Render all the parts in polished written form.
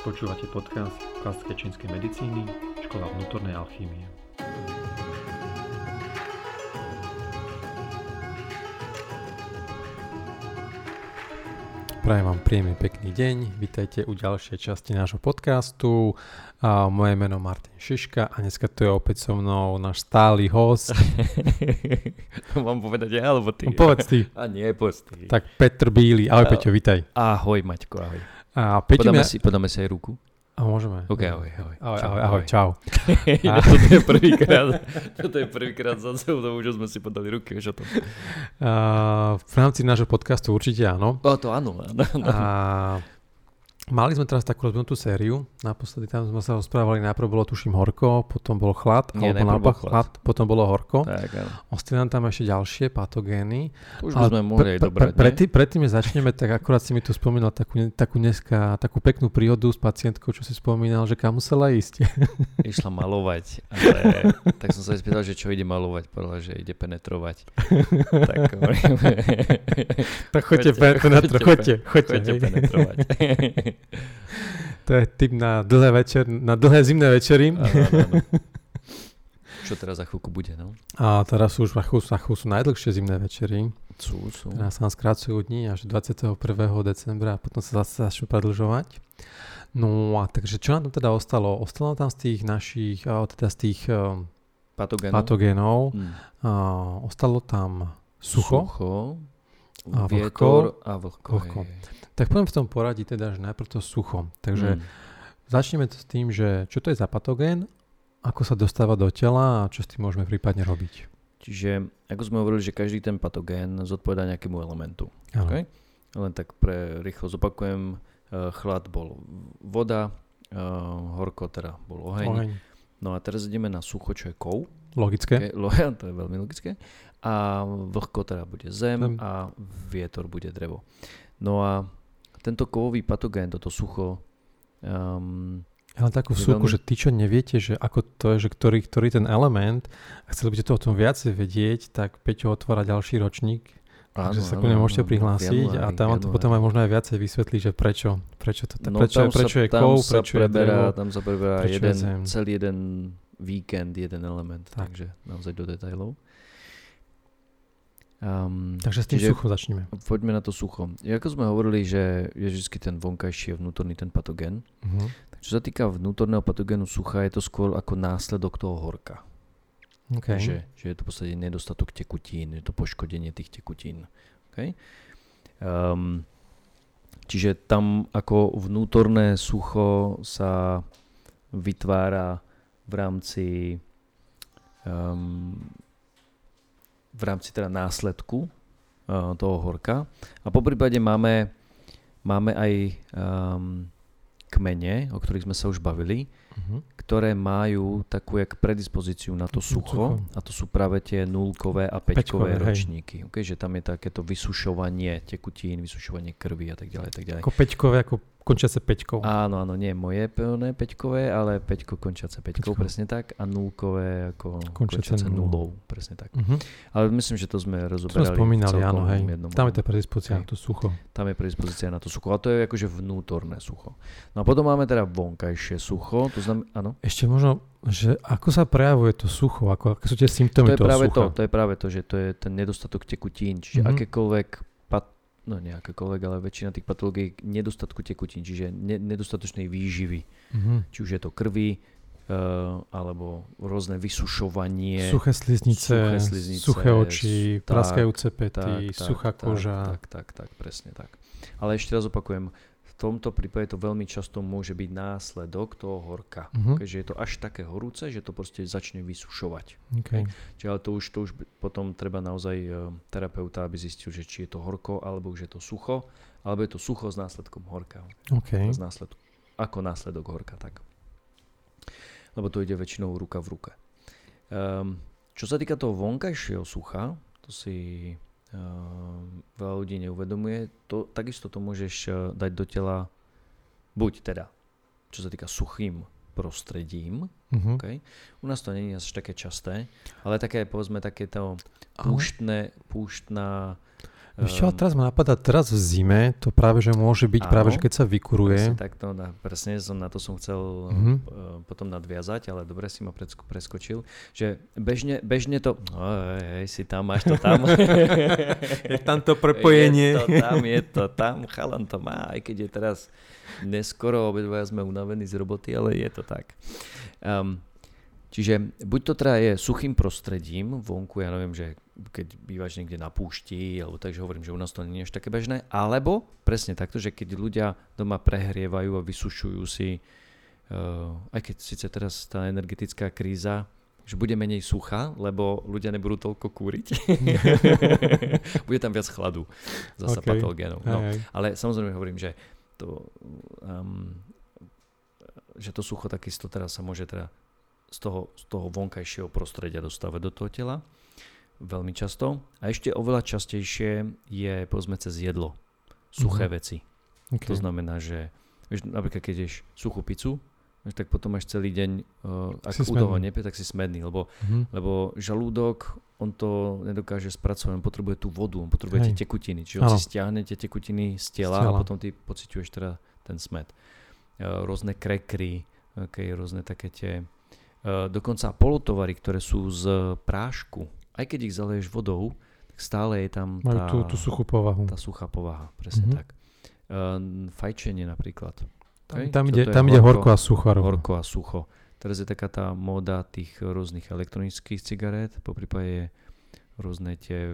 Počúvate podcast klasickej čínskej medicíny, škola vnútornej alchýmie. Prajem vám príjemný pekný deň, vítajte u ďalšej časti nášho podcastu. Moje meno Martin Šiška a dneska tu je opäť so mnou náš stály host. Mám povedať ja, alebo ty? Povedz ty. A nie, povedz ty. Tak Petr Bíly, ahoj Peťo, vítaj. Ahoj Maťko, ahoj. Podáme si aj ruku? A môžeme. Ok, ahoj. Ahoj, čau. Toto je prvýkrát za celú dobu, že sme si podali ruky, už o tom. V rámci nášho podcastu určite áno. To áno. Mali sme teraz takú rozvinutú sériu. Naposledy tam sme sa rozprávali, najprv bolo tuším horko, potom bol chlad, potom bolo horko. Ostali nám tam ešte ďalšie patogény. Už by sme mohli aj dobrať, predtým začneme, tak akurát si mi tu spomínal takú peknú príhodu s pacientkou, čo si spomínal, že kam musela ísť. Išla malovať, ale tak som sa spýtal, že čo ide malovať, povedala, že ide penetrovať. Tak choďte penetrovať. To je tip na dlhé zimné večery. Áno. Čo teraz za chvíľku bude, no? A teraz už za chvíľku sú najdlhšie zimné večery. Sú. Teraz sa nám skracujú dni až 21. decembra a potom sa zase začnú predĺžovať. No a takže čo nám tam teda ostalo? Ostalo tam z tých našich, z tých patogénov. Ostalo tam sucho. A vietor a vlhko. Tak poviem v tom poradí teda, že najprv to sucho. Takže začneme to s tým, že čo to je za patogén, ako sa dostáva do tela a čo s tým môžeme prípadne robiť. Čiže, ako sme hovorili, že každý ten patogén zodpovedá nejakému elementu. Okay? Len tak pre rýchlo zopakujem, chlad bol voda, horko teda bol oheň. No a teraz ideme na sucho, čo je kov. Logické. Okay? To je veľmi logické. A vlhko teda bude zem a vietor bude drevo. No a tento kovový patogén, toto sucho... Ale takú vsúku, že tí, čo neviete, že ako to je, že ktorý ten element, a chceli by ste to o tom viacej vedieť, tak Peťo otvára ďalší ročník. Takže sa ku nemu môžete prihlásiť a tam vám to potom aj možno aj viacej vysvetlí, že prečo je kov, prečo je drevo. Tam sa preberá celý jeden víkend, jeden element, takže naozaj do detailov. Takže s tým suchom začneme. Poďme na to sucho. Ako sme hovorili, že je vždy ten vonkajší a vnútorný ten patogén. Čo sa týka vnútorného patogénu sucha, je to skôr ako následok toho horka. Okay. Že je to v podstate nedostatok tekutín, je to poškodenie tých tekutín. Okay? Čiže tam ako vnútorné sucho sa vytvára v rámci teda následku toho horka. A poprípade máme aj kmene, o ktorých sme sa už bavili, ktoré majú takú jak predispozíciu na to sucho. A to sú práve tie 0-kové a 5-kové ročníky. Okay? Že tam je takéto vysušovanie tekutín, vysušovanie krvi a tak ďalej. Ako 5-kové, ako končiace 5-kou. Áno, nie moje plné 5-kové, ale 5 končiace 5-kou, presne tak. A 0-kové ako končiace 0, presne tak. Ale myslím, že to sme rozoberali. To spomínali, áno, hej. Tam je tá predispozícia na to sucho. Tam je predispozícia na to sucho. A to je akože vnútorné sucho. No a potom máme teda vonkajšie sucho. To znamená, áno. Ešte možno, že ako sa prejavuje to sucho? Ako sú tie symptómy toho sucha? To je práve to, že to je ten nedostatok tekutín. Čiže akékoľvek, ale väčšina tých patológií nedostatku tekutín, čiže nedostatočnej výživy. Či už je to krvi, alebo rôzne vysušovanie. Suché sliznice, suché oči, praskajúce päty, suchá koža. Tak, presne tak. Ale ešte raz opakujem, v tomto prípade to veľmi často môže byť následok toho horka. Keďže je to až také horúce, že to proste začne vysušovať. Okay. Čiže ale to už potom treba naozaj terapeuta, aby zistil, že či je to horko, alebo už je to sucho, alebo je to sucho s následkom horka. Okay. Ako následok horka, tak. Lebo to ide väčšinou ruka v ruke. Čo sa týka toho vonkajšieho sucha, to si veľa ľudí neuvedomuje, takisto to môžeš dať do tela buď teda, čo sa týka suchým prostredím, okay? U nás to nie je až také časté, ale také, povedzme, takéto púštna Ešte teraz ma napadá, teraz v zime to práve, že môže byť práve, že keď sa vykuruje. Presne na to som chcel potom nadviazať, ale dobre si ma preskočil, že bežne to, si tam, máš to tam. Je tam to prepojenie. Je to tam, chalan to má, aj keď je teraz neskoro, obidvaja sme unavení z roboty, ale je to tak. Čiže buď to teda je suchým prostredím vonku, ja neviem, že keď bývaš niekde na púšti, alebo takže hovorím, že u nás to nie je až také bežné, alebo presne takto, že keď ľudia doma prehrievajú a vysušujú si, aj keď síce teraz tá energetická kríza, že bude menej sucha, lebo ľudia nebudú toľko kúriť. Bude tam viac chladu, zasa patogénov. No, ale samozrejme hovorím, že to sucho takisto teraz sa môže teda z toho vonkajšieho prostredia dostávať do toho tela veľmi často. A ešte oveľa častejšie je povedzme cez jedlo. Suché veci. To znamená, že napríklad keď ješ suchú pizzu, tak potom máš celý deň, ak u toho nepie, tak si smedný, lebo žalúdok, on to nedokáže spracovať, on potrebuje tú vodu, on potrebuje tie tekutiny, čiže on si stiahne tie tekutiny z tela a potom ty pociťuješ teda ten smed. Rôzne krekry, rôzne také tie dokonca polotovary, ktoré sú z prášku, aj keď ich zaleješ vodou, tak stále je tam tú suchú povahu. Tá suchá povaha, presne tak. Fajčenie napríklad. Tam ide horko a sucho. Horko a sucho. Teraz je taká tá móda tých rôznych elektronických cigarét, poprípade rôzne tie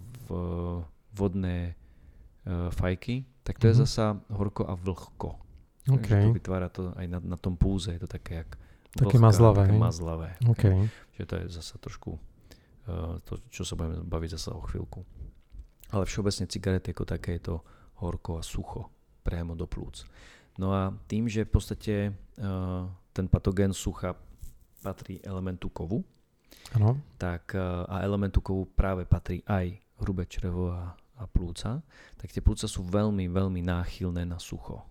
vodné fajky, tak to je zasa horko a vlhko. To vytvára to aj na tom púze, je to také jak také mazlavé. Čiže to je zasa trošku to, čo sa budeme baviť zasa o chvíľku. Ale všeobecne cigarety ako také je to horko a sucho priamo do plúc. No a tým, že v podstate ten patogén sucha patrí elementu kovu, tak a elementu kovu práve patrí aj hrubé črevo a plúca, tak tie plúca sú veľmi, veľmi náchylné na sucho.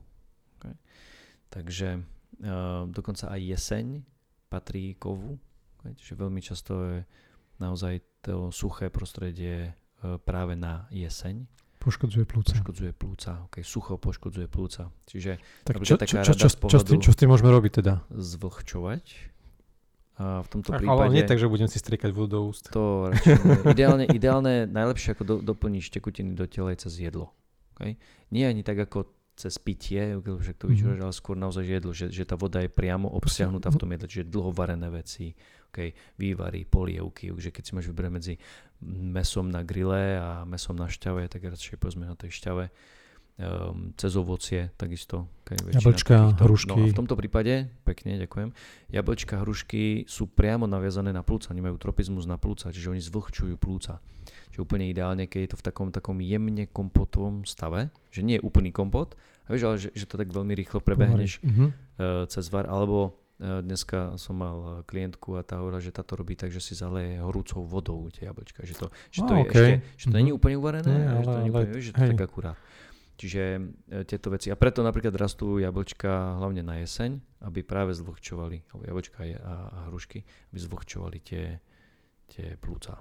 Takže dokonca aj jeseň patrí kovu, čiže veľmi často je naozaj to suché prostredie práve na jeseň. Poškodzuje plúca. Sucho poškodzuje plúca. Čiže tak čo s tým môžeme robiť teda? Zvlhčovať. A v tomto prípade... Ale nie tak, že budem si striekať vodu do úst. To ideálne, najlepšie ako doplníš tekutiny do tela je cez jedlo. Nie ani tak ako cez pitie, však to vyčúraš, ale skôr naozaj jedlo, že tá voda je priamo obsiahnutá v tom jedle, čiže dlhovarené veci, vývary, polievky, že keď si máš vybrať medzi mesom na grille a mesom na šťave, tak radšej povedzme na tej šťave, cez ovocie takisto. Jablčka, hrušky. No a v tomto prípade, pekne, ďakujem, jablčka, hrušky sú priamo naviazané na plúca, oni majú tropizmus na plúca, čiže oni zvlhčujú plúca. Čiže úplne ideálne, keď je to v takom jemne kompotovom stave, že nie je úplný kompot, a vieš, ale že to tak veľmi rýchlo prebehneš cez var, alebo dneska som mal klientku a tá hovorila, že táto robí tak, že si zaleje horúcou vodou tie jablčka, že to nie je úplne uvarené, že to tak akurát. Čiže tieto veci, a preto napríklad rastú jablčka hlavne na jeseň, aby práve zvlhčovali, alebo jablčka a hrušky, aby zvlhčovali tie plúca.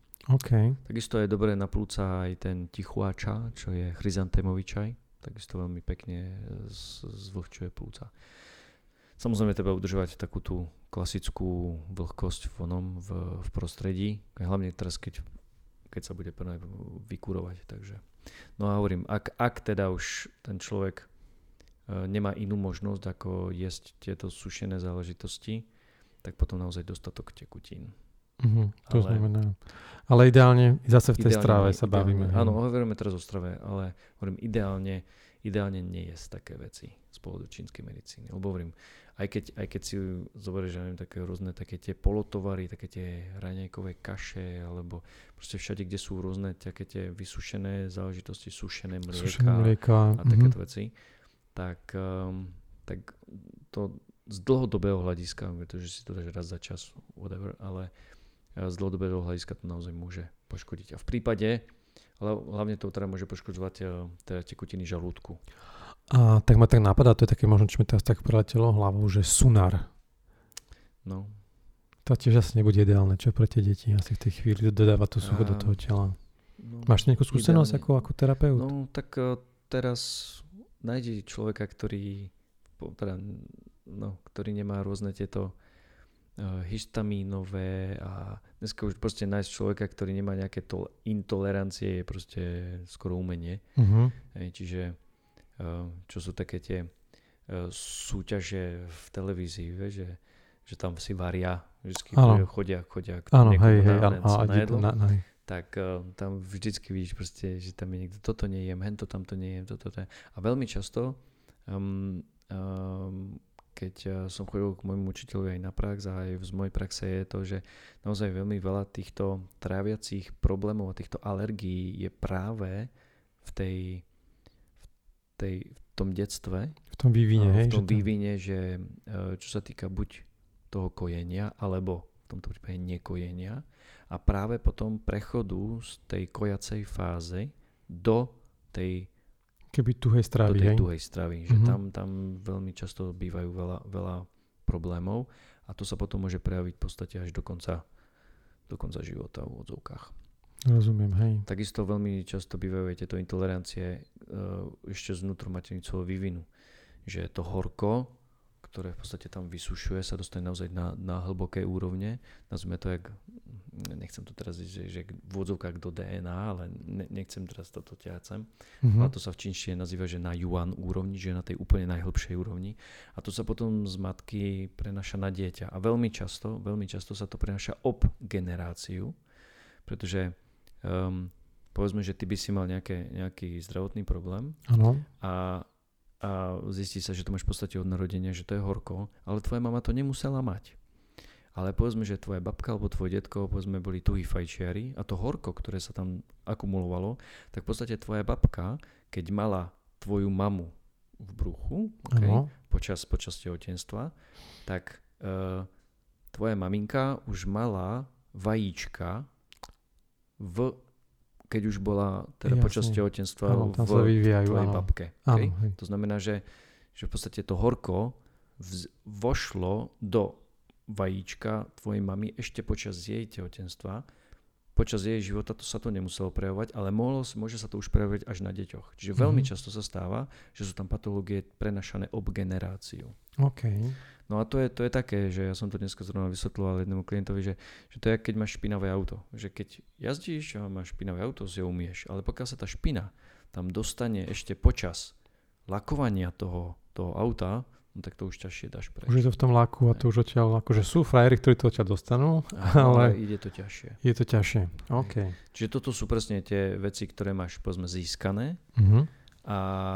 Takisto je dobré na plúca aj ten tichuáča, čo je chryzantémový čaj, takisto veľmi pekne zvlhčuje plúca. Samozrejme treba udržovať takú tú klasickú vlhkosť v prostredí, hlavne teraz keď sa bude vykurovať, takže. No a hovorím, ak teda už ten človek nemá inú možnosť ako jesť tieto sušené záležitosti, tak potom naozaj dostatok tekutín. Znamená. Ale ideálne zase v tej strave sa bavíme. Áno, hovoríme teraz o strave, ale hovorím ideálne nie jesť také veci z pohľadu čínskej medicíny. Lebo hovorím, aj keď si zoberieš, že neviem, také rôzne také tie polotovary, také tie raňajkové kaše, alebo proste všade, kde sú rôzne také tie vysušené záležitosti, sušené mlieka a takéto veci, tak to z dlhodobého hľadiska, pretože si to dáš raz za čas, whatever, ale z dlhodobého hľadiska to naozaj môže poškodiť. A v prípade, ale hlavne to teda môže poškodzovať teda tekutiny žalúdku. A tak ma tak napadá, to je také možno, čo mi teraz tak preletelo hlavou, že sunár. No. To tiež asi nebude ideálne, čo pre tie deti asi v tej chvíli dodáva to sucho do toho tela. Máš nejakú skúsenosť ako terapeut? No tak teraz nájdi človeka, ktorý nemá rôzne tieto histamínové a dneska už proste nájsť človeka, ktorý nemá nejaké intolerancie, je proste skoro umenie. Čiže čo sú také tie súťaže v televízii, že tam si varia, vždycky chodia k na jedlo, tak tam vždycky vidíš proste, že tam je niekto, toto nejem, hento tamto nejem, toto. A veľmi často keď som chodil k môjmu učiteľovi aj na prax a aj z mojej praxe je to, že naozaj veľmi veľa týchto tráviacich problémov a týchto alergií je práve v tom detstve. V tom vývine, hej? V tom vývine, že čo sa týka buď toho kojenia, alebo v tomto prípade nekojenia a práve potom prechodu z tej kojacej fázy do tej tuhej stravy. Do tej tuhej stravy. Že tam veľmi často bývajú veľa problémov a to sa potom môže prejaviť v podstate až do konca života v odzvukách. Rozumiem, hej. Takisto veľmi často bývajú aj tieto intolerancie ešte z vnútromaternicového vývinu. Že to horko, ktoré v podstate tam vysušuje, sa dostane naozaj na hlboké úrovne. Nazvime to nechcem to teraz že v odzvukách do DNA, ale nechcem teraz toto ťahať sem. A to sa v čínštine nazýva, že na yuan úrovni, že na tej úplne najhlbšej úrovni. A to sa potom z matky prenáša na dieťa. A veľmi často sa to prenáša ob generáciu, pretože povedzme, že ty by si mal nejaký zdravotný problém a zistí sa, že to máš v podstate od narodenia, že to je horko, ale tvoja mama to nemusela mať. Ale povedzme, že tvoja babka alebo tvoj detko boli tuhí fajčiari a to horko, ktoré sa tam akumulovalo, tak v podstate tvoja babka, keď mala tvoju mamu v bruchu, počas tehotenstva, tak tvoja maminka už mala vajíčka keď už bola počas tehotenstva v tvojej babke. Okay? To znamená, že v podstate to horko vošlo do vajíčka tvojej mamy ešte počas jej tehotenstva. Počas jej života sa to nemuselo prejavovať, ale môže sa to už prejavovať až na deťoch. Čiže veľmi často sa stáva, že sú tam patológie prenašané ob generáciu. Okay. No a to je také, že ja som to dneska zrovna vysvetľoval jednému klientovi, že to je, keď máš špinavé auto. Že keď jazdíš a máš špinavé auto, si ho umieš. Ale pokiaľ sa tá špina tam dostane ešte počas lakovania toho auta, no tak to už ťažšie dáš prejsť. Už je to v tom laku a to už odtiaľ, akože sú frajeri, ktorí to odtiaľ dostanú, ale ide to ťažšie. Je to ťažšie, OK. Čiže toto sú presne tie veci, ktoré máš, povedzme, získané a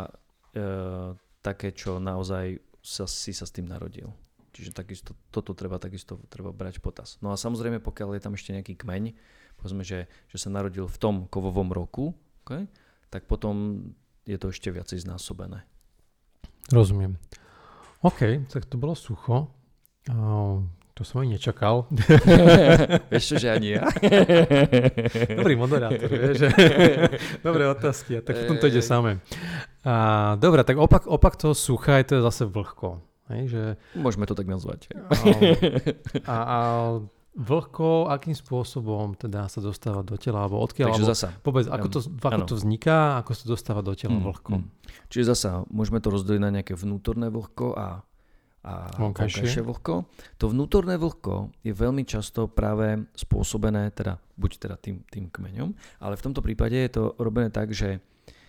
také, čo naozaj si sa s tým narodil. Čiže toto treba brať v potaz. No a samozrejme, pokiaľ je tam ešte nejaký kmeň, povedzme, že sa narodil v tom kovovom roku, okay, tak potom je to ešte viacej znásobené. Rozumiem. OK, tak to bolo sucho. To som ani nečakal. Vieš čo, že ani ja? Dobrý moderátor, vieš. Dobré otázky, a tak potom to ide samé. Dobre, tak opak toho sucha je to zase vlhko. Hej, že... Môžeme to tak nazvať. A vlhko, akým spôsobom teda sa dostáva do tela? Alebo odkiaľ? Takže zasa. Povedz, ako to vzniká, ako sa dostáva do tela vlhko? Čiže zasa, môžeme to rozdeliť na nejaké vnútorné vlhko a vonkajšie vlhko. To vnútorné vlhko je veľmi často práve spôsobené buď tým kmeňom, ale v tomto prípade je to robené tak, že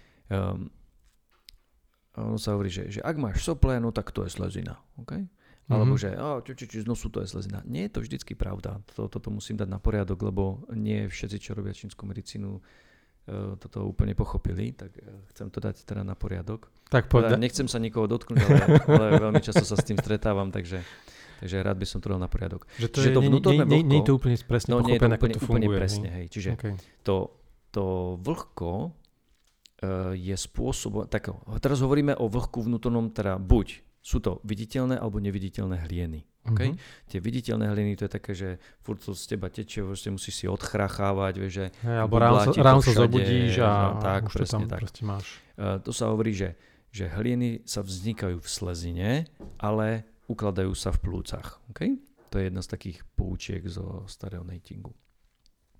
ono sa hovorí, že ak máš sople, no tak to je slezina. Okay? Alebo že z nosu to je slezina. Nie je to vždycky pravda. Toto musím dať na poriadok, lebo nie všetci, čo robia čínsku medicínu, toto úplne pochopili, tak chcem to dať teda na poriadok. Tak nechcem sa nikoho dotknúť, ale veľmi často sa s tým stretávam, takže rád by som to dal na poriadok. Že to vnútorné vlhko... Nie je to úplne presne pochopené, ako to funguje. Úplne presne, hej. Čiže to vlhko je spôsob... Tak, teraz hovoríme o vlhku vnútornom, teda buď sú to viditeľné alebo neviditeľné hlieny. Okay? Tie viditeľné hliny, to je také, že furt to z teba tečie, musíš si odchrachávať, vieš, že alebo ráno sa zobudíš a tak, už presne to tam tak. proste máš. To sa hovorí, že hlieny sa vznikajú v slezine, ale ukladajú sa v plúcach. Okay? To je jedna z takých poučiek zo starého natingu.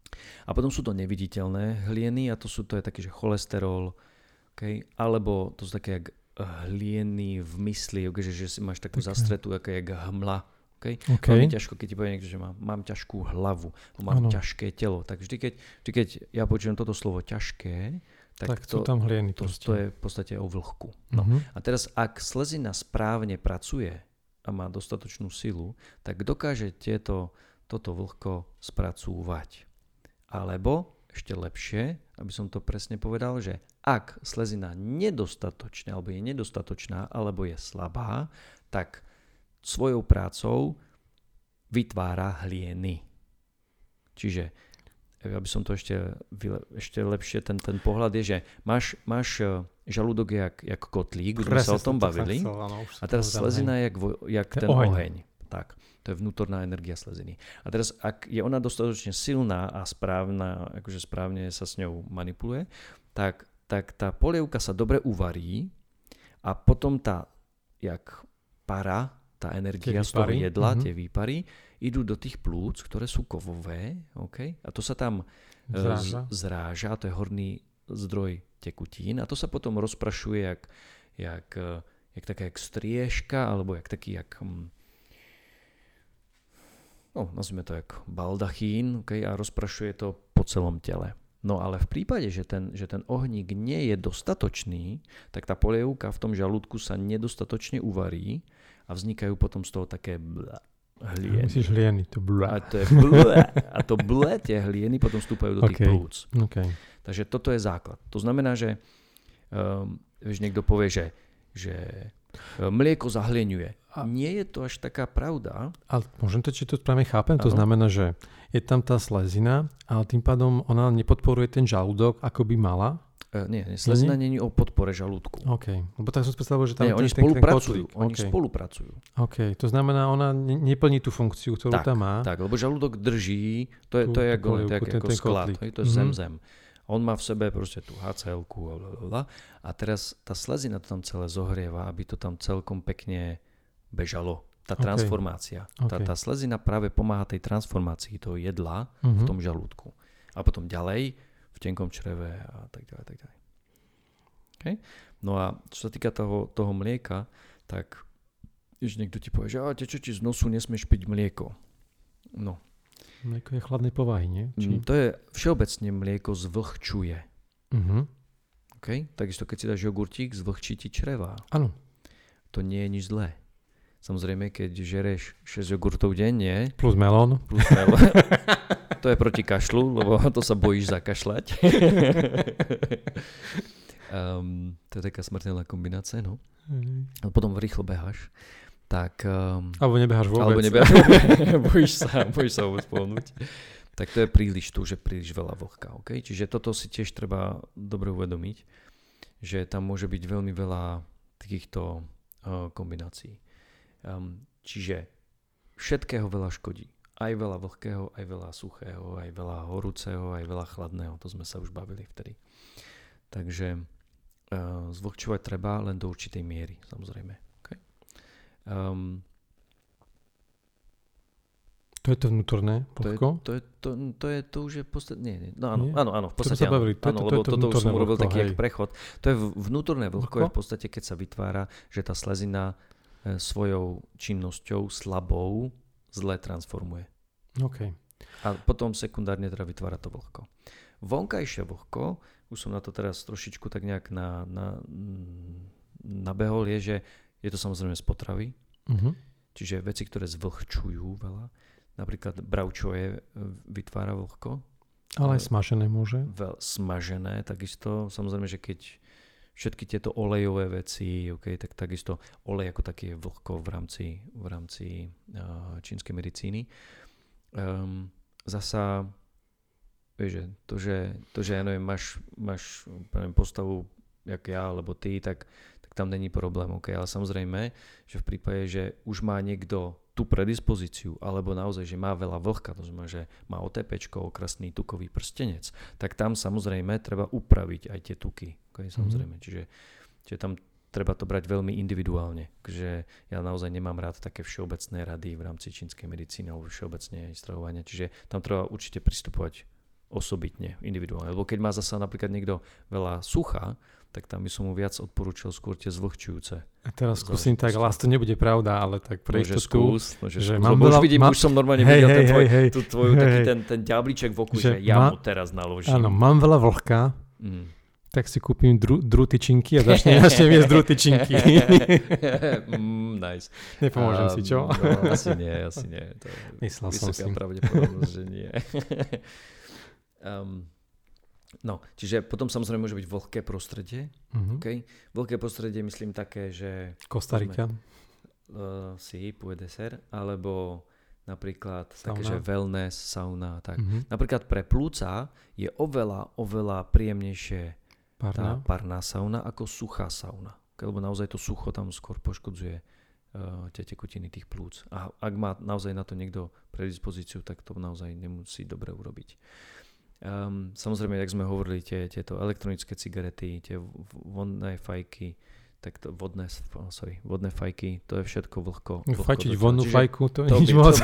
A potom sú to neviditeľné hlieny a to je taký, že cholesterol, okay? Alebo to sú také jak hlieny v mysli, okay? že si máš takú zastretú, ako jak hmla. Okay? Veľmi ťažko, keď ti povie niekto, že mám ťažkú hlavu, mám ťažké telo. Tak vždy, keď ja počujem toto slovo ťažké, tak sú tam hlieny. To je v podstate o vlhku. No. A teraz, ak slezina správne pracuje a má dostatočnú silu, tak dokáže toto vlhko spracúvať. Alebo ešte lepšie, aby som to presne povedal, že ak slezina nedostatočná, alebo je nedostatočná, alebo je slabá, tak svojou prácou vytvára hlieny. Čiže, aby som to ešte lepšie, ten pohľad je, že máš žalúdok jak kotlík, už sme sa o tom bavili, a teraz slezina je jak ten oheň. Tak, to je vnútorná energia sleziny. A teraz, ak je ona dostatočne silná a správna, akože správne sa s ňou manipuluje, tak tá polievka sa dobre uvarí a potom jak para, tá energia z toho jedla, tie výpary, idú do tých plúc, ktoré sú kovové, okay? A to sa tam zráža, to je horný zdroj tekutín a to sa potom rozprašuje jak taká jak striežka, alebo jak taký nazvime to jak baldachín, okay? A rozprašuje to po celom tele. No ale v prípade, že ten ohník nie je dostatočný, tak tá polievka v tom žalúdku sa nedostatočne uvarí a vznikajú potom z toho také hlieny. Myslíš hlieny, to blé. A to je a to blé, tie hlieny potom vstúpajú do tých plúc. Okay. Takže toto je základ. To znamená, že niekto povie, že mlieko zahlieňuje. Nie je to až taká pravda. Ale môžem to, či to správne chápem? To znamená, že je tam tá slezina, ale tým pádom ona nepodporuje ten žalúdok, ako by mala? Nie, slezina nie je o podpore žalúdku. OK, lebo tak som si predstavoval, že tam oni spolupracujú. OK, to znamená, ona neplní tú funkciu, ktorú tam má. Tak, lebo žalúdok drží, to je ako sklad, to je zem. On má v sebe proste tú HCl-ku a teraz tá slezina to tam celé zohrieva, aby to tam celkom pekne bežalo. Tá transformácia. Tá slezina práve pomáha tej transformácii toho jedla v tom žalúdku. A potom ďalej v tenkom čreve a tak ďalej. Okay? No a čo sa týka toho mlieka, tak už niekto ti povie, že tečo ti z nosu, nesmieš piť mlieko. No. Mlieko je chladnej povahy, nie? To je všeobecne mlieko zvlhčuje. Okay? Takisto keď si dáš jogurtík, zvlhčí ti črevá. Áno. To nie je nič zlé. Samozrejme, keď žereš 6 jogurtov denne. Plus melón. To je proti kašlu, lebo to sa bojíš zakašľať. To je taká smrteľná kombinácia, no. A potom rýchlo beháš. Tak, alebo nebeháš vôbec. Bojíš sa vôbec pohnúť. Tak to je príliš veľa vlhka. Okay? Čiže toto si tiež treba dobre uvedomiť, že tam môže byť veľmi veľa takýchto kombinácií. Čiže všetkého veľa škodí. Aj veľa vlhkého, aj veľa suchého, aj veľa horúceho, aj veľa chladného. To sme sa už bavili vtedy. Takže zvlhčovať treba len do určitej miery, samozrejme. Okay? To je to vnútorné vlhko? To už je podstatne. No áno, v podstate áno, lebo toto už som urobil taký jak prechod. To je vnútorné vlhko, je v podstate, keď sa vytvára, že tá slezina svojou činnosťou slabou zle transformuje. Okay. A potom sekundárne teda vytvára to vlhko. Vonkajšie vlhko, už som na to teraz trošičku tak nejak nabehol, je, že je to samozrejme z potravy. Čiže veci, ktoré zvlhčujú veľa. Napríklad bravčoje vytvára vlhko. Ale aj smažené môže. Smažené, takisto. Samozrejme, že keď všetky tieto olejové veci, okay, tak takisto olej ako taký je vlhko v rámci čínskej medicíny. Zasa, vieš, to, že ja neviem, máš postavu jak ja, alebo ty, tak tam není problém. Okay? Ale samozrejme, že v prípade, že už má niekto tú predispozíciu, alebo naozaj, že má veľa vlhka, to znamená, že má OTPčko, okrasný tukový prstenec, tak tam samozrejme treba upraviť aj tie tuky. Okay? Samozrejme, čiže tam treba to brať veľmi individuálne. Takže ja naozaj nemám rád také všeobecné rady v rámci čínskej medicíny alebo všeobecne stravovania. Čiže tam treba určite pristupovať osobitne, individuálne. Lebo keď má zasa napríklad niekto veľa sucha, tak tam by som mu viac odporúčal skôr tie zvlhčujúce. A teraz skúsim tak, ale to nebude pravda, ale tak pre istotu, že mám veľa... Už som normálne videl tvoju taký ten ďablíček v oku, že ja mu teraz naložím. Áno, mám veľa vlhka, tak si kúpim drutyčinky a začnem viesť drutyčinky. Nice. Nepomôžem si, čo? No, asi nie. To myslel som si. Vysoká pravdepodobnosť, že nie. No, čiže potom samozrejme môže byť vlhké prostredie. Okay? Vlhké prostredie myslím také, že... Kostarika. Puede ser, alebo napríklad sauna. Také, že wellness, sauna. Tak. Napríklad pre plúca je oveľa príjemnejšie tá parná sauna ako suchá sauna. Lebo naozaj to sucho tam skôr poškodzuje tie tekutiny tých plúc. A ak má naozaj na to niekto predispozíciu, tak to naozaj nemusí dobre urobiť. Samozrejme, jak sme hovorili, tieto elektronické cigarety, tie vodné fajky, tak to vodné fajky, to je všetko vlhko. Fajčiť vodnú fajku, to je nič moc.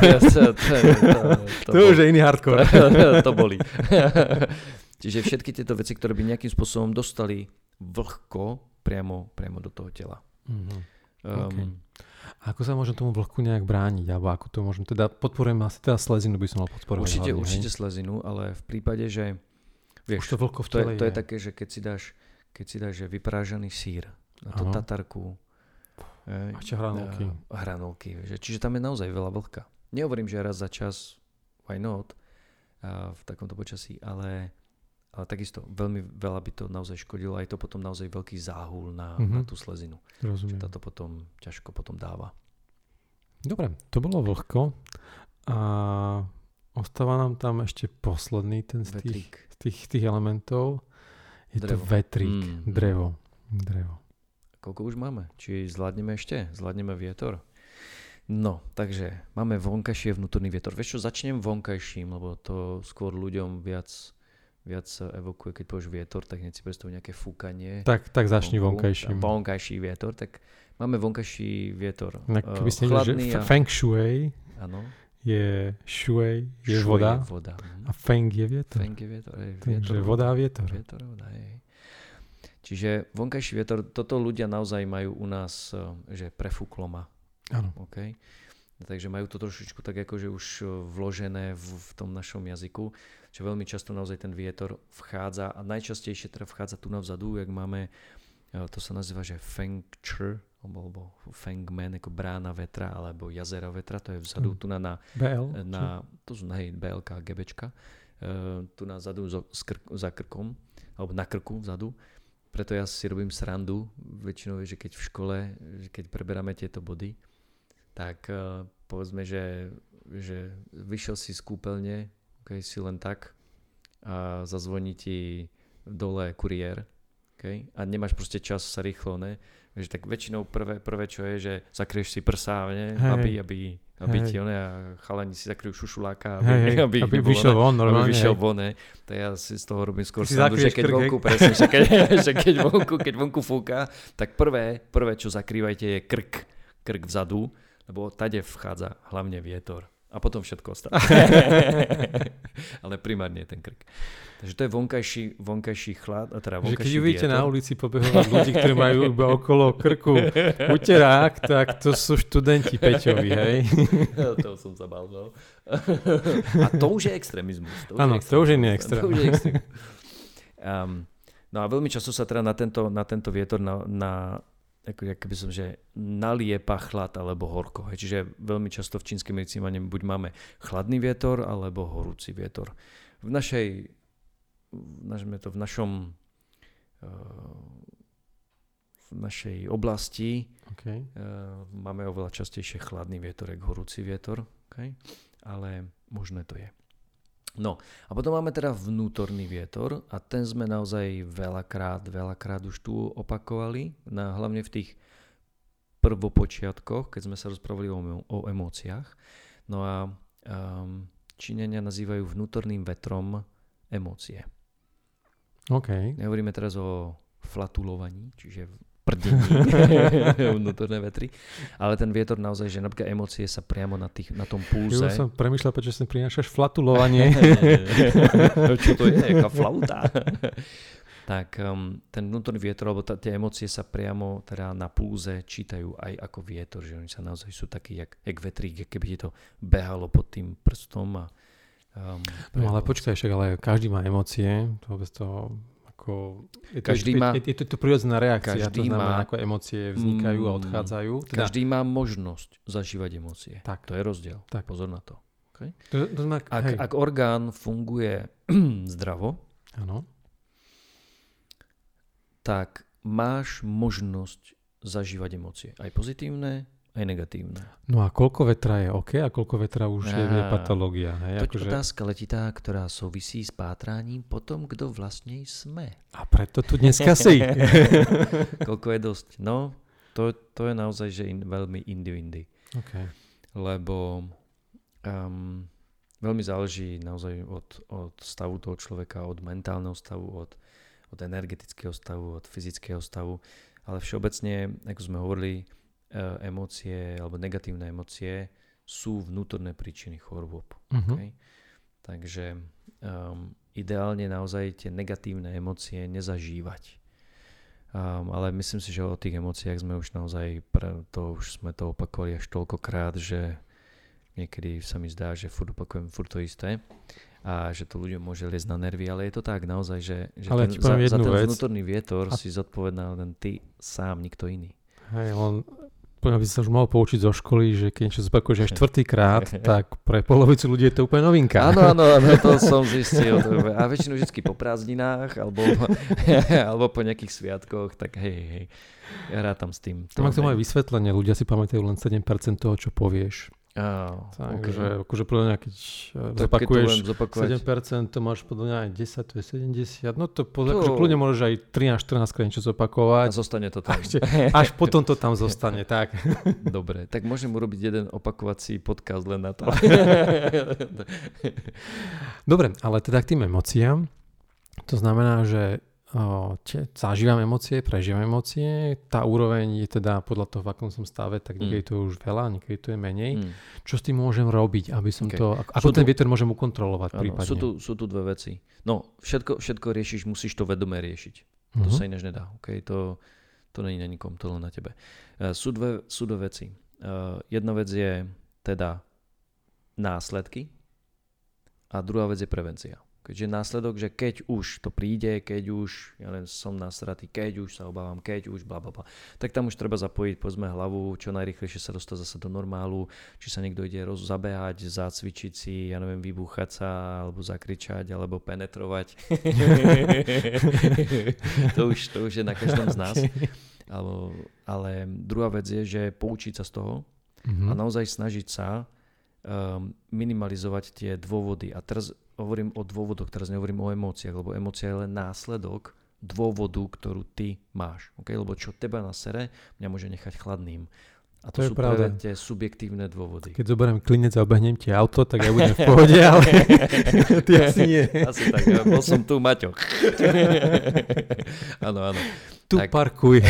To už je iný hardcore. To boli. Čiže všetky tieto veci, ktoré by nejakým spôsobom dostali vlhko priamo do toho tela. Okay. A ako sa môžem tomu vlhku nejak brániť? Alebo ako to môžem, podporujem asi slezinu by som mal podporovať. Určite slezinu, ale v prípade, že vieš, to vlhko v tele to je také, že keď si dáš že vyprážaný sír na tú tatarku a hranolky. Čiže tam je naozaj veľa vlhka. Nehovorím, že raz za čas, why not, v takomto počasí, ale takisto veľmi veľa by to naozaj škodilo a je to potom naozaj veľký záhul na tú slezinu. Rozumiem. Že to potom ťažko dáva. Dobre, to bolo vlhko a ostáva nám tam ešte posledný ten z tých elementov. Je drevo. To vetrík, drevo. Koľko už máme? Či zvládneme ešte? Zvládneme vietor? No, takže máme vonkajší a vnútorný vietor. Vieš čo, začnem vonkajším, lebo to skôr ľuďom viac evokuje, keď povieš vietor, tak hneď si predstavujú nejaké fúkanie. Tak začni vonkajším. Vonkajší vietor, tak máme vonkajší vietor. Keby ste vedeli, že feng shui je shui, je voda a feng je vietor. Takže voda a vietor. Čiže vonkajší vietor, toto ľudia naozaj majú u nás, že prefúklo ma. Áno. Okay? Takže majú to trošičku tak akože už vložené v tom našom jazyku, že veľmi často naozaj ten vietor vchádza a najčastejšie teda vchádza tu navzadu, jak máme, to sa nazýva, že Feng Chi, alebo Feng Men, ako brána vetra, alebo jazera vetra, to je vzadu, tu na to sú BLK, GBčka, tu na zadu za krkom, alebo na krku vzadu. Preto ja si robím srandu, väčšinou, že keď v škole, že keď preberáme tieto body, tak povedzme, že vyšiel si z kúpeľne, si len tak a zazvoní ti dole kuriér, a nemáš proste čas sa rýchlo, ne? Vieš, tak väčšinou prvé čo je, že zakrieš si prsa, ne? Aby ti a chalani si zakryjú šušuláka, aby vyšiel von normálne. Aby vyšiel von, ne? Tak ja si z toho robím skôr srandu, že keď vonku, presne, že keď vonku fúka, tak prvé, čo zakrývajte je krk vzadu, lebo tade vchádza hlavne vietor a potom všetko ostatné. Ale primárne je ten krk. Takže to je vonkajší chlad, a teda vonkajší vietor. Keď vidíte na ulici pobehovať ľudí, ktorí majú iba okolo krku uterák, tak to sú študenti Peťovi, hej? To som sa bál, no. A to už je extrémizmus. Áno, to už je neextrémizmus. No a veľmi často sa teda na tento vietor keby som, že naliepa chlad alebo horko. Čiže veľmi často v čínskej medicíne buď máme chladný vietor alebo horúci vietor. V našej oblasti máme oveľa častejšie chladný vietor ako horúci vietor, ale možné to je. No a potom máme teda vnútorný vietor a ten sme naozaj veľakrát už tu opakovali, hlavne v tých prvopočiatkoch, keď sme sa rozprávali o emóciách. No a Číňania nazývajú vnútorným vetrom emócie. Okay. Nehovoríme teraz o flatulovaní, čiže prdení, vnútorné vetry. Ale ten vietor naozaj, že napríklad emócie sa priamo na tom pulze. Ja som premýšľal, prečo sem prinášaš flatulovanie. Čo to je? Jaká flauta? Tak ten vnútorný vietor, alebo tie emócie sa priamo teda na pulze čítajú aj ako vietor, že oni sa naozaj sú takí, jak vetrík, keby ti to behalo pod tým prstom. No ale počkaj, však, ale každý má emócie, to vôbec to ako... Je to prirodzená reakcia, to znamená, ako emócie vznikajú a odchádzajú. Teda, každý má možnosť zažívať emócie. Tak. To je rozdiel. Tak. Pozor na to. Okay? Ak orgán funguje zdravo, áno, tak máš možnosť zažívať emócie. Aj pozitívne, aj negatívne. No a koľko vetra je OK a koľko vetra už je patológia? To je otázka letitá, ktorá souvisí s pátráním po tom, kto vlastne sme. A preto tu dneska si. Koľko je dosť? No, to je naozaj že veľmi indy. Okay. Lebo veľmi záleží naozaj od stavu toho človeka, od mentálneho stavu, od energetického stavu, od fyzického stavu, ale všeobecne, ako sme hovorili, emócie alebo negatívne emócie sú vnútorné príčiny chorôb. Okay? Takže ideálne naozaj tie negatívne emócie nezažívať. Ale myslím si, že o tých emóciách sme už naozaj, už sme to opakovali až toľkokrát, že niekedy sa mi zdá, že furt opakujem to isté. A že to ľuďom môže liesť na nervy, ale je to tak naozaj, že za ten vnútorný vietor si zodpovedná len ty sám, nikto iný. Hej, by si sa už mohol poučiť zo školy, že keď niečo zopakuješ aj 4. tak pre polovicu ľudí je to úplne novinka. Áno, to som zistil. A väčšinou vždy po prázdninách alebo po nejakých sviatkoch, tak hej, ja rátam s tým. Tam ak to má vysvetlenie, ľudia si pamätajú len 7% toho, čo povieš. Takže akože podľa mňa, keď zopakuješ 7%, to máš podľa mňa aj 10, to je 70. No to akože kľudne môžeš aj 13-14 krát niečo zopakovať. A zostane to tam. Až potom to tam zostane, tak. Dobre, tak môžem urobiť jeden opakovací podcast len na to. Dobre, ale teda k tým emóciám. To znamená, že zažívam emócie, prežívam emócie, tá úroveň je teda podľa toho, v akom som stave, tak niekedy to je už veľa, niekedy to je menej. Čo s tým môžem robiť, aby som to, ako ten vietor môžem ukontrolovať prípadne? Sú tu dve veci. No, všetko riešiš, musíš to vedome riešiť. To sa ináč nedá. Okay? To není na nikom, to len na tebe. Sú dve veci. Jedna vec je teda následky a druhá vec je prevencia. Keďže následok, že keď už to príde, keď už som nasratý, keď už sa obávam, keď už blablabla, tak tam už treba zapojiť, povedzme, hlavu, čo najrýchlejšie sa dostať zase do normálu, či sa niekto ide zabehať, zacvičiť si, vybúchať sa, alebo zakričať, alebo penetrovať. to už je na každom z nás. Ale druhá vec je, že poučiť sa z toho a naozaj snažiť sa minimalizovať tie dôvody. A teraz hovorím o dôvodoch, teraz nehovorím o emóciách, lebo emócia je len následok dôvodu, ktorú ty máš. Okay? Lebo čo teba nasere, mňa môže nechať chladným. A to sú práve tie subjektívne dôvody. Keď zoberiem klinec a obehnem ti auto, tak ja budem v pohode, ale ty asi nie. Asi tak, bol som tu, Maťo. Áno. Tu parkuj.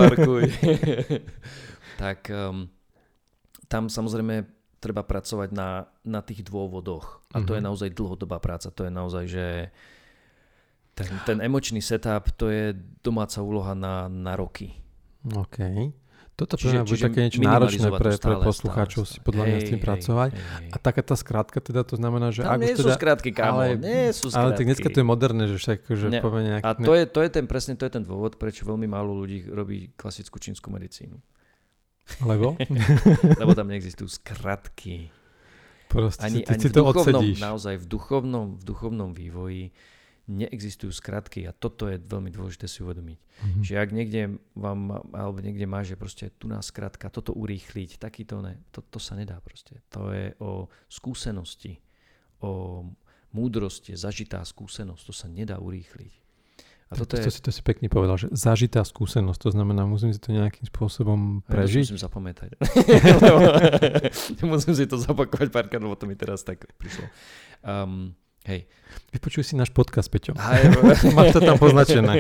Tak tam samozrejme treba pracovať na tých dôvodoch. A to je naozaj dlhodobá práca. To je naozaj, že ten emočný setup, to je domáca úloha na roky. OK. Toto pre mňa bude také niečo náročné pre poslucháčov si podľa mňa s tým pracovať. A taká tá skrátka teda to znamená, že... Tam nie sú skrátky, kámo. Nie sú skrátky. Ale tak dneska to je moderné, že však že povie nejaký... A to je ten dôvod, prečo veľmi málo ľudí robí klasickú čínsku medicínu. Lebo? Lebo tam neexistujú skratky. Proste ani si to odsedíš. Naozaj v duchovnom vývoji neexistujú skratky a toto je veľmi dôležité si uvedomiť. Že ak niekde máš, že proste tu nás skratka, toto urýchliť, takýto ne, to sa nedá proste. To je o skúsenosti, o múdrosti, zažitá skúsenosť, to sa nedá urýchliť. A to si pekne povedal, že zažitá skúsenosť, to znamená, musím si to nejakým spôsobom prežiť. Musím zapamätať. Musím si to zapakovať párkrát, lebo to mi teraz tak prišlo. Hej. Vypočuj si náš podcast, Peťo. Máš to tam poznačené.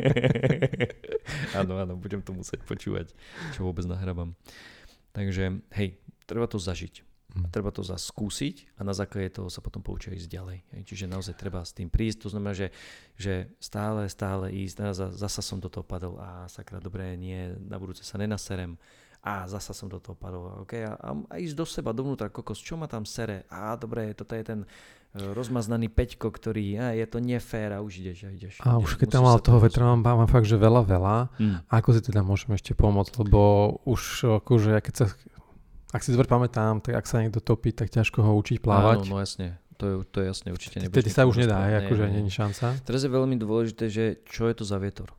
Áno, budem to musieť počúvať, čo vôbec nahrávam. Takže, hej, treba to zažiť. Treba to skúsiť a na základe toho sa potom poučiť ísť ďalej. Čiže naozaj treba s tým prísť. To znamená, že stále ísť. Zasa som do toho padol a sakra, dobre, nie, na budúce sa nenaserem. A zasa som do toho padol. Okay? A ísť do seba, dovnútra, kokos, čo ma tam sere? Dobre, toto je ten rozmaznaný Peťko, ktorý je to nefér a už ideš. A už keď tam mal toho vetra, mám fakt, že veľa. A ako si teda môžem ešte pomôcť? Lebo už akože, ak si dobre pamätám, tak ak sa niekto topí, tak ťažko ho učiť plávať. Áno, no jasne. To je jasne, určite nebudeš. Tedy sa už nedá, akože nie je šanca. Teraz je veľmi dôležité, že čo je to za vietor.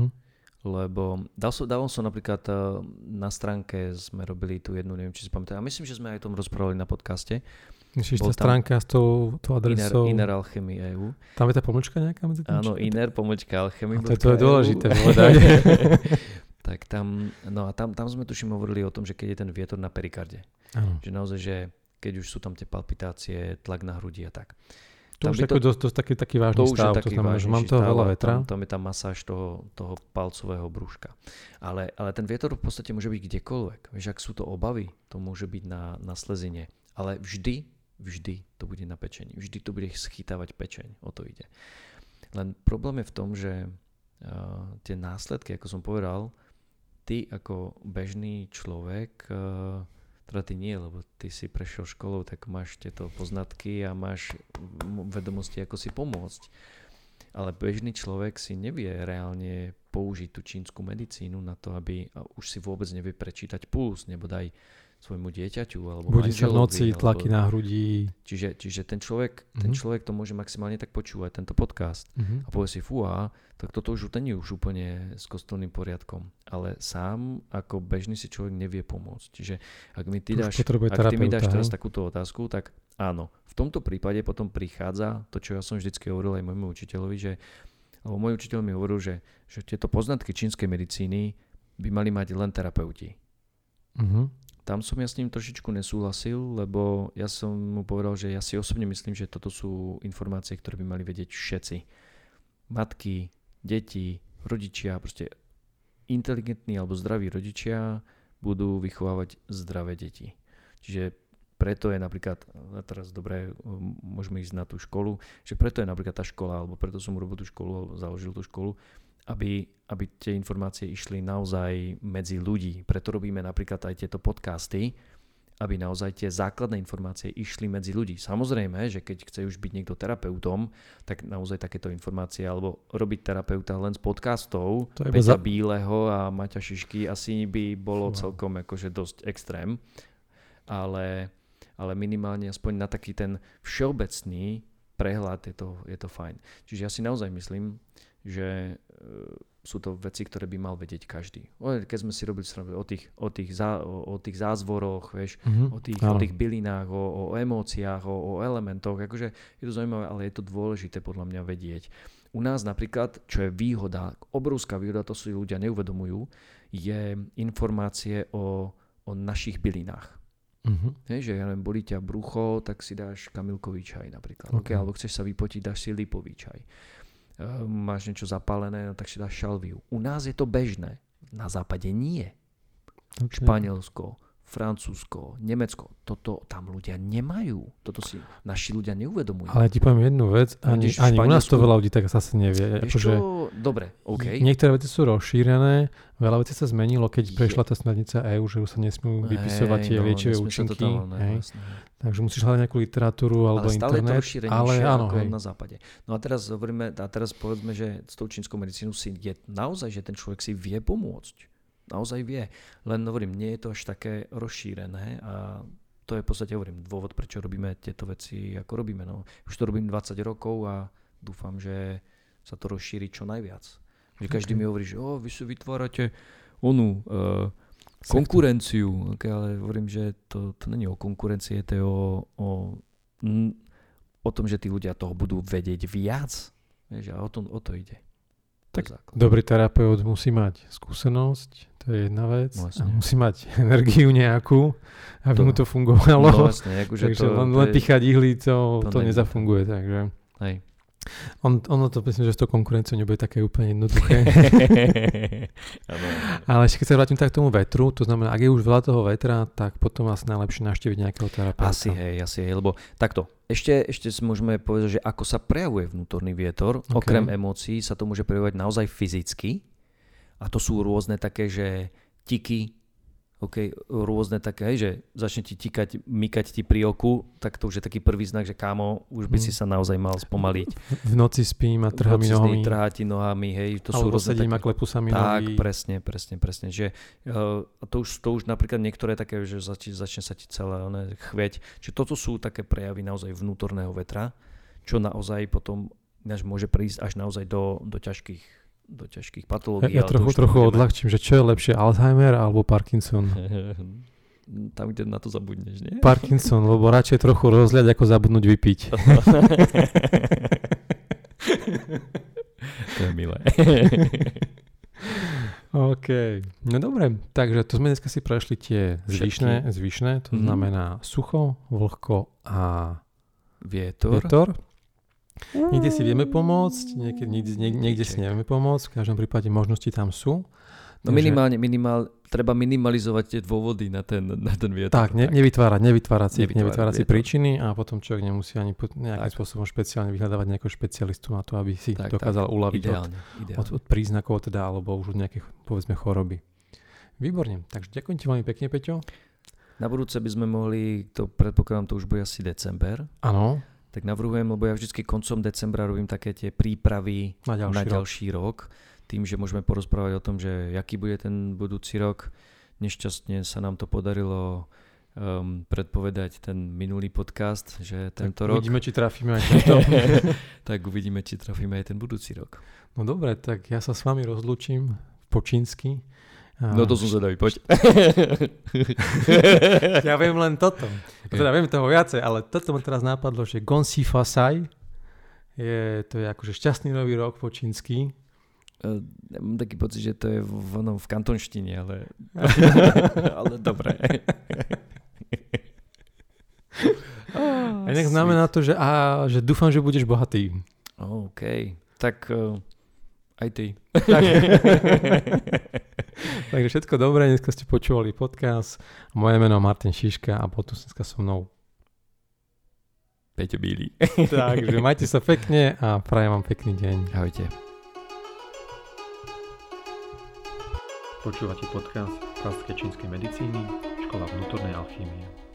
Lebo dával som napríklad na stránke, sme robili tú jednu, neviem, či si pamätáte, a myslím, že sme aj o tom rozprávali na podcaste. Myslíš, tá stránka s tou adresou? Inner Alchemy EU. Tam je tá pomlčka nejaká? Áno, Inner-Alchemy. To je dôležité povedať. Tak tam sme tuším hovorili o tom, že keď je ten vietor na perikarde. Že naozaj, že keď už sú tam tie palpitácie, tlak na hrudi a tak. To už je dosť taký vážny stav, to znamená, že mám toho veľa vetra. Tam je tá masáž toho palcového brúška. Ale ten vietor v podstate môže byť kdekoľvek. Vieš, ak sú to obavy, to môže byť na slezine. Ale vždy to bude na pečení. Vždy to bude schytávať pečeň. O to ide. Len problém je v tom, že tie následky, ako som povedal, ty ako bežný človek, teda ty nie, lebo ty si prešiel školou, tak máš tieto poznatky a máš vedomosti, ako si pomôcť. Ale bežný človek si nevie reálne použiť tú čínsku medicínu na to, aby už si vôbec nevie prečítať puls, nebo daj svojmu dieťaťu alebo budí sa v noci, tlaky na hrudi. Čiže ten človek to môže maximálne tak počúvať, tento podcast a povie si, tak toto už nie je už úplne s kostolným poriadkom. Ale sám ako bežný si človek nevie pomôcť. Čiže ak ty mi dáš teraz takúto otázku, tak áno, v tomto prípade potom prichádza to, čo ja som vždycky hovoril aj môjmu učiteľovi, lebo môj učiteľ mi hovoril, že tieto poznatky čínskej medicíny by mali mať len terapeuti. Tam som ja s ním trošičku nesúhlasil, lebo ja som mu povedal, že ja si osobne myslím, že toto sú informácie, ktoré by mali vedieť všetci. Matky, deti, rodičia, proste inteligentní alebo zdraví rodičia budú vychovávať zdravé deti. Čiže preto je napríklad, teraz dobre, môžeme ísť na tú školu, že preto je napríklad tá škola, alebo preto som urobil tú školu, alebo založil tú školu, aby tie informácie išli naozaj medzi ľudí. Preto robíme napríklad aj tieto podcasty, aby naozaj tie základné informácie išli medzi ľudí. Samozrejme, že keď chce už byť niekto terapeutom, tak naozaj takéto informácie, alebo robiť terapeuta len z podcastov Peťa Bíleho a Maťa Šišky asi by bolo celkom akože dosť extrém. Ale minimálne aspoň na taký ten všeobecný prehľad je to fajn. Čiže ja si naozaj myslím, že sú to veci, ktoré by mal vedieť každý. Keď sme si robili o tých zázvoroch, vieš, o tých bylinách, o emóciách, o elementoch, akože je to zaujímavé, ale je to dôležité podľa mňa vedieť. U nás napríklad, čo je výhoda, obrovská výhoda, to si ľudia neuvedomujú, je informácie o našich bylinách. Že ja neviem, bolí ťa brucho, tak si dáš kamilkový čaj napríklad. Okay. Alebo chceš sa vypotiť, dáš si lipový čaj. Máš niečo zapálené, tak si dáš šalviu. U nás je to bežné. Na západe nie. Okay. Španielsko, Francúzsko, Nemecko. Toto tam ľudia nemajú. Toto si naši ľudia neuvedomujú. Ale ti poviem jednu vec. Ani u nás to veľa ľudí tak zase nevie. Dobre, OK. Niektoré veci sú rozšírené, veľa vecí sa zmenilo, keď prešla tá smernica EU, že už sa nesmú vypisovať tie liečivé účinky. Takže musíš hľadať nejakú literatúru alebo internet. Ale stále je to rozšírenejšie ako na západe. No a teraz povedzme, že s tou čínskou medicínou si je naozaj, že ten človek si vie pomôcť. Naozaj vie. Len hovorím, nie je to až také rozšírené a to je v podstate, hovorím, dôvod, prečo robíme tieto veci, ako robíme. No, už to robím 20 rokov a dúfam, že sa to rozšíri čo najviac. Že každý mi hovorí, že vy si vytvárate konkurenciu. Okay, ale hovorím, že to není o konkurencii, to je o tom, že tí ľudia toho budú vedieť viac. Vieš, a o to ide. Tak dobrý terapeut musí mať skúsenosť, To je jedna vec. Vlastne. A musí mať energiu nejakú, aby mu to fungovalo. No vlastne, akože takže len píchať ihly, to nezafunguje. Takže. Hej. Ono to myslím, že s tou konkurenciou nebude také úplne jednoduché. Ale ešte keď sa vrátim tak k tomu vetru, to znamená, ak je už veľa toho vetra, tak potom asi najlepšie navštíviť nejakého terapeuta. Asi hej, lebo takto. Ešte si môžeme povedať, že ako sa prejavuje vnútorný vietor, okrem emócií sa to môže prejavovať naozaj fyzicky. A to sú rôzne také, že tiky, rôzne také, že začne ti tikať, mykať ti pri oku, tak to už je taký prvý znak, že kámo, už by si sa naozaj mal spomaliť. V noci spím a trhá mi nohami. Trhá ti nohami, hej. To alebo sú sedím a klepú sa mi nohy. Tak, presne. Že, to už napríklad niektoré také, že začne sa ti celé chvieť. Čiže toto sú také prejavy naozaj vnútorného vetra, čo naozaj potom môže prísť až naozaj do ťažkých patológií. Ja trochu odľahčím, že čo je lepšie, Alzheimer alebo Parkinson? Tam, kde na to zabudneš, nie? Parkinson, lebo radšej trochu rozliať, ako zabudnúť vypiť. To je milé. OK. No dobre, takže to sme dneska si prešli tie zvyšné, to znamená sucho, vlhko a vietor. Niekde si vieme pomôcť, niekde si nevieme pomôcť, v každom prípade možnosti tam sú. No treba minimalizovať tie dôvody na ten vietor. Tak, nevytvárať si príčiny a potom človek nemusí ani nejakým spôsobom špeciálne vyhľadávať nejakého špecialistu na to, aby si dokázal uľaviť od príznakov teda, alebo už od nejakých, povedzme, choroby. Výborne, takže ďakujem ti veľmi pekne, Peťo. Na budúce by sme mohli, to predpokladám, to už bude asi december. Áno. Tak navrhujem, lebo ja vždycky koncom decembra robím také tie prípravy na ďalší rok. Tým, že môžeme porozprávať o tom, že aký bude ten budúci rok. Nešťastne sa nám to podarilo predpovedať ten minulý podcast, že tento rok. Uvidíme, či trafíme aj tento. Tak uvidíme, či trafíme aj ten budúci rok. No dobre, tak ja sa s vami rozlúčim po čínsky. No to som zvedavý, poď. Ja viem len toto. Teda viem toho viacej, ale toto ma teraz napadlo, že Gongxi Fasai to je akože šťastný nový rok po čínsky. Ja mám taký pocit, že to je v kantonštine, ale dobre. A nech znamená to, že dúfam, že budeš bohatý. OK, tak aj ty. Takže všetko dobré, dneska ste počúvali podcast. Moje meno je Martin Šiška a potom dneska so mnou Peťo Bílý. Takže majte sa pekne a prajem vám pekný deň. Ahojte. Počúvate podcast Klasické čínskej medicíny, škola vnútornej alchýmie.